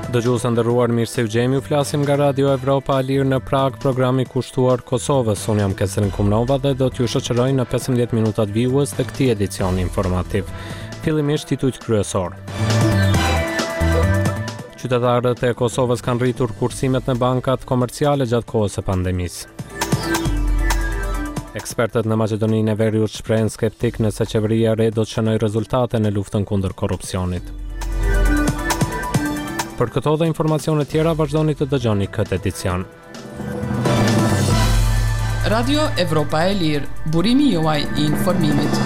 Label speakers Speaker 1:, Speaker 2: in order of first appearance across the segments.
Speaker 1: Dëgjues të nderuar, mirë se u gjemi, u flasim nga Radio Evropa e Lirë në Prag, programi kushtuar Kosovës. Unë jam Keserin Kumnova dhe do t'ju shoqëroj në 15 minutat vijues të këtij edicioni informativ. Fillimisht titujt kryesor. Qytetarët e Kosovës kanë rritur kursimet në bankat komerciale gjatë kohës së pandemisë. Ekspertët në Maqedoninë e Veriut shprehen skeptik nëse qeveria e re do të shënojë rezultate në luftën kundër korrupsionit. Për këto dhe informacione tjera vazhdoni të dëgjoni këtë edicion.
Speaker 2: Radio Evropa e Lirë, burimi juaj I informimit.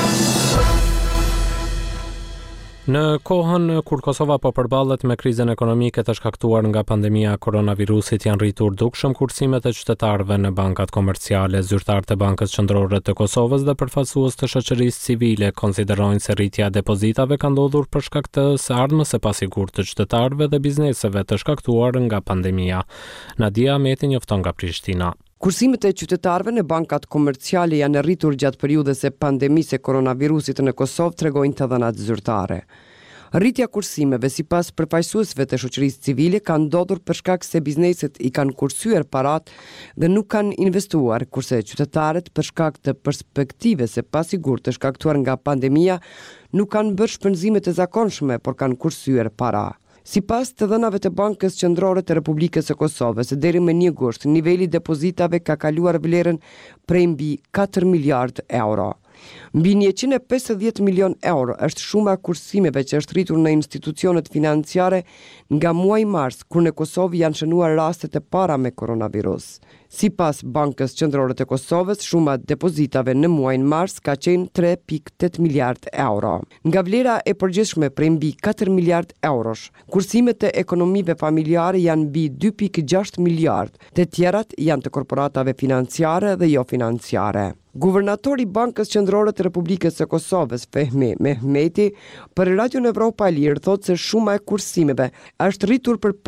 Speaker 1: Në kohën kur Kosova po përballet me krizën ekonomike të shkaktuar nga pandemia e koronavirusit, janë rritur dukshëm kursimet e qytetarëve në bankat komerciale. Zyrtarët e Bankës Qendrore të Kosovës dhe përfaqësues të shoqërisë civile konsiderojnë se rritja e depozitave ka ndodhur për shkak të së ardhmës së pasigurt të qytetarëve dhe bizneseve të shkaktuar nga pandemia. Nadia Ahmeti njofton nga Prishtina.
Speaker 3: Kursimet e qytetarëve në bankat komerciale janë rritur gjatë periudhës së pandemisë e koronavirusit në Kosovë, tregojnë të dhënat zyrtare. Rritja kursimeve sipas përfaqësuesve të shoqërisë civile ka ndodhur për shkak se bizneset I kanë kursyer parat dhe nuk kanë investuar, kurse qytetarët për shkak të perspektivës së pasigurt të shkaktuar nga pandemia nuk kanë bërë shpenzime të zakonshme, por kanë kursyer para. Sipas të dhënave të Bankës Qendrore të Republikës së Kosovës, deri më 1 gusht, niveli I depozitave ka kaluar vlerën prej mbi 4 miliard euro. Mbi 150 milion euro është shuma e kursimeve që është rritur në institucionet financiare nga muaji mars, kur në Kosovë janë shënuar rastet e para me koronavirus. Sipas Bankës Qendrore të Kosovës, shuma e depozitave në muajin mars ka qenë 3.8 miliard euro. Nga vlera e përgjithshme prej mbi 4 miliard eurosh, kursimet e ekonomive familjare janë mbi 2.6 miliard, të tjerat janë të korporatave financiare dhe jo financiare. Guvernatori Bankës Qendrore të Republikës së Kosovës, Fehmi Mehmeti, për Radio Evropa e Lirë thotë se shuma e kursimeve është rritur për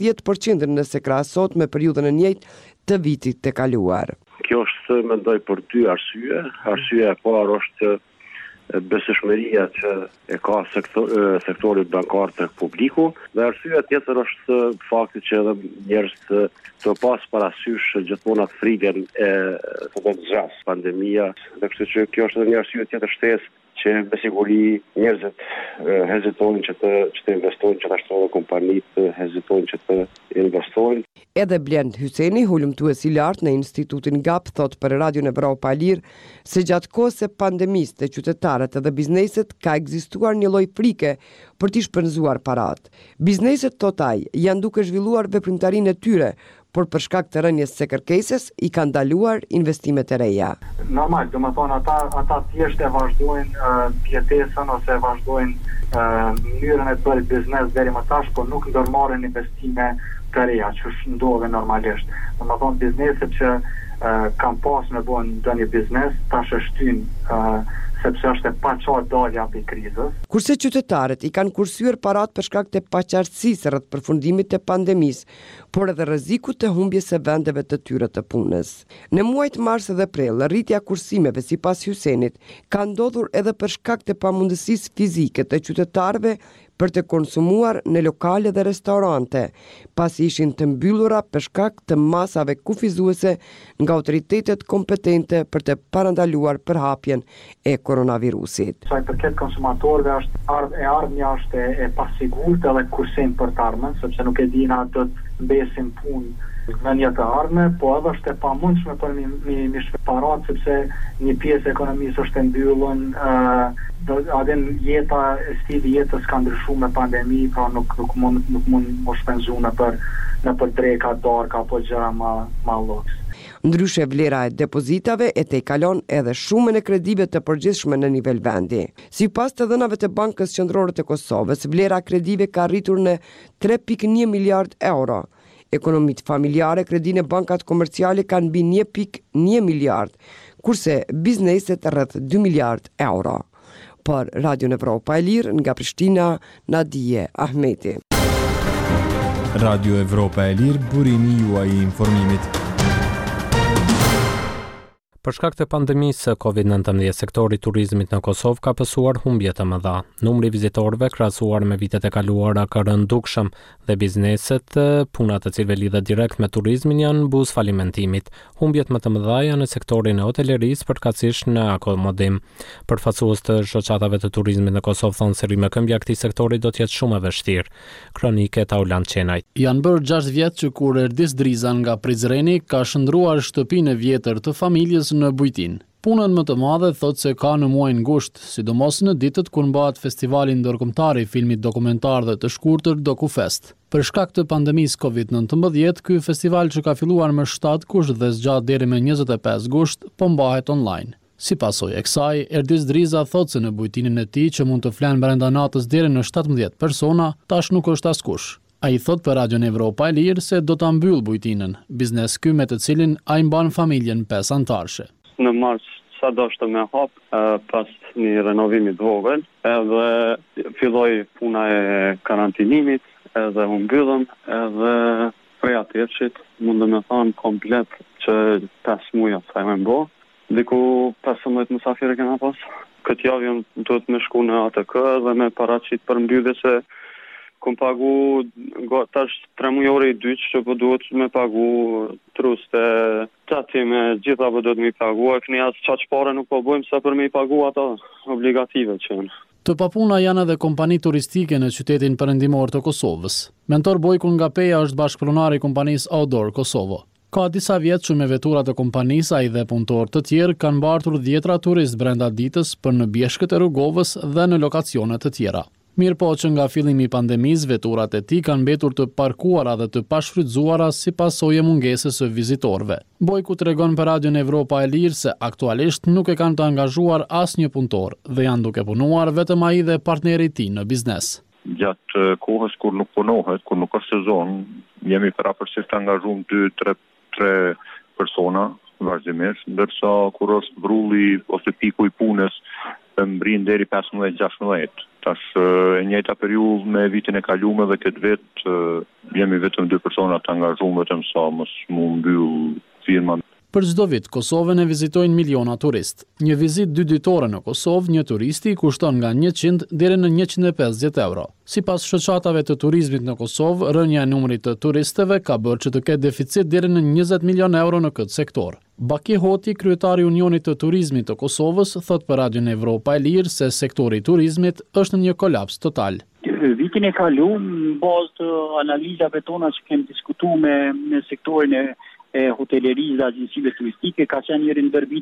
Speaker 3: 15% nëse krahasohet me periudhën e njëjtë të vitit të kaluar.
Speaker 4: Kjo është mendoj për 2 arsye. Arsyeja e parë është besueshmëria që e ka sektori bankar tek publiku, dhe arsyeja tjetër është fakti që edhe njerëz të pas parasysh gjithmonë atë frikën e të zgjas pandemia, dhe kështu që kjo është edhe një arsye tjetër shtesë që me siguri njerëzit hezitojnë që të investojnë, që ashtu edhe kompanitë hezitojnë që të investojnë.
Speaker 3: Edhe Blend Hyseni, hulumtues I lartë në Institutin GAP, thot për Radio Evropa e Lirë se gjatë kohës së pandemisë të qytetarët edhe bizneset ka ekzistuar një lloj frike për t'i shpenzuar parat. Bizneset totaj janë duke zhvilluar veprimtarinë e tyre, por për shkak të rënies së kërkesës I kanë ndaluar investimet e reja.
Speaker 5: Normal, domethënë ata thjesht e vazhdojnë pjetesën ose vazhdojnë mënyrën e të bërë biznes deri më tash, por nuk ndërmarrin investime të reja, që ndodhe normalisht. Domethënë bizneset që kanë pas me bën ndonjë biznes, tash e shtyn sepse është e paqartë dalja për krizës.
Speaker 3: Kurse qytetarët I kanë kursyer parat për shkak të paqartësisë rreth përfundimit të pandemisë, por edhe rrezikut të humbjes së vendeve të tyre të punës. Në muajt mars dhe prill, rritja kursimeve sipas Hysenit ka ndodhur edhe për shkak të pamundësisë fizike të qytetarëve për të konsumuar në lokale dhe restorante, pasi ishin të mbyllura për shkak të masave kufizuese nga autoritetet kompetente për të parandaluar përhapjen e koronavirusit.
Speaker 5: Sa I përket konsumatorëve ardhmja është e pasigurt edhe kursim për të ardhmen, sepse nuk e dinë atë të mbesin punë në një të ardhme, po edhe është e pamundshme për mi shparat, sepse një pjesë e ekonomisë është e mbyllur, adin stili jetës ka ndryshuar me pandemi, pra nuk mund më shpenzu në për dreka, darka apo gjëra ma luks.
Speaker 3: Ndryshe vlera e depozitave e tejkalon edhe shumën e kredive të përgjithshme në nivel vendi. Sipas të dhënave të Bankës Qendrore të Kosovës, vlera e kredive ka rritur në 3.1 miliard euro. Ekonomitë familjare, kredinë e bankat komerciale kanë mbi 1.1 miliard, kurse bizneset rreth 2 miliard euro. Për Radio Evropa e Lirë nga Prishtina, Nadia Ahmeti.
Speaker 6: Radio Evropa e Lirë, burimi juaj I informimit.
Speaker 1: Për shkak të pandemisë COVID-19, sektori i turizmit në Kosovë ka pësuar humbje të mëdha. Numri i vizitorëve krahasuar me vitet e kaluara ka rënë dukshëm dhe bizneset, punat të cilëve lidhet direkt me turizmin janë buz falimentimit. Humbjet më të mëdha janë në sektorin e hotelerisë, përkatësisht në akomodim. Përfaqësues të shoqatave të turizmit në Kosovë thonë se rrimëkëmbja e këtij sektori do të jetë shumë e vështirë. Kronike Taulan Qenaj.
Speaker 7: Janë bërë 6 vjet që kur erdis Driza nga Prizreni ka shndruar shtëpinë e vjetër të familjes në Bujtin. Punën më të madhe thot se ka në muajin gusht, sidomos në ditët kur mbahet festivali ndërkombëtar i filmit dokumentar dhe të shkurtër DokuFest. Për shkak të pandemisë COVID-19, ky festival që ka filluar me 7 kush dhe zgjat deri me 25 gusht, po mbahet online. Si pasojë e kësaj, Erdis Driza thot se në bujtinin e tij që mund të flenë brenda natës deri në 17 persona, tash nuk është askush. Ai thot për Radion Evropa e Lirë se do ta mbyll bujtinën, biznes ky me të cilin ai mban familjen 5 antarësh.
Speaker 8: Në mars sa doshte me hap pas një renovimi të vogël, edhe filloi puna e karantinimit, edhe u mbyllëm, edhe prej atërshit mund të më thonë komplet që 5 muaj sa më bë. Diku 15 mysafirë kena pas. Këtë javë duhet me shku në ATK dhe me paraqit për mbyllje se kom pagu tash 3 muaj orë i dytë që po duhet me pagu truste me gjitha po duhet me pagu e këni as çaq pare nuk po bëjmë sa për me pagu ata obligative që janë.
Speaker 7: Të papuna janë edhe kompani turistike në qytetin perëndimor të Kosovës. Mentor Bojkun nga Peja është bashkëpronar i kompanisë Outdoor Kosovo. Ka disa vjet që me veturat e kompanisë ai dhe punëtor të tjerë kanë mbartur 10 turist brenda ditës për në bjeshkët e Rrugovës dhe në lokacione të tjera. Mirë po që nga fillimi i pandemisë, veturat e tij kanë mbetur të parkuara dhe të pashfrytzuara si pasojë e mungesës së vizitorëve. Bojku tregon për Radion Evropa e Lirë se aktualisht nuk e kanë të angazhuar asnjë punëtor dhe janë duke punuar vetëm ai dhe partneri i tij në biznes.
Speaker 9: Gjatë kohës kur nuk punohet, kur nuk është sezon, jemi parapërsisht të angazhuar 2-3 persona vazhdimisht, ndërsa kur është vrulli ose piku i punës mbrin deri 15-16. Tash e njëjta periudhë me vitin e kaluar dhe këtë vit jemi vetëm 2 persona të angazhuar vetëm sa mos mu mbyll firma.
Speaker 7: Për çdo vit, Kosovën e vizitojnë miliona turist. Një vizitë 2 ditore në Kosovë, një turisti kushton nga 100 deri në 150 euro. Sipas shoqatave të turizmit në Kosovë, rënja e numrit të turistëve ka bërë që të ketë deficit deri në 20 milion euro në këtë sektor. Baki Hoti, kryetari i Unionit të Turizmit të Kosovës, thot për Radion Evropa e Lirë se sektori i turizmit është në një kolaps total.
Speaker 10: Vitin e kaluar, në bazë të analizave tona që kemi diskutuar me sektorin e hotelerisë dhe agjencive turistike, ka qenë një rindërvitje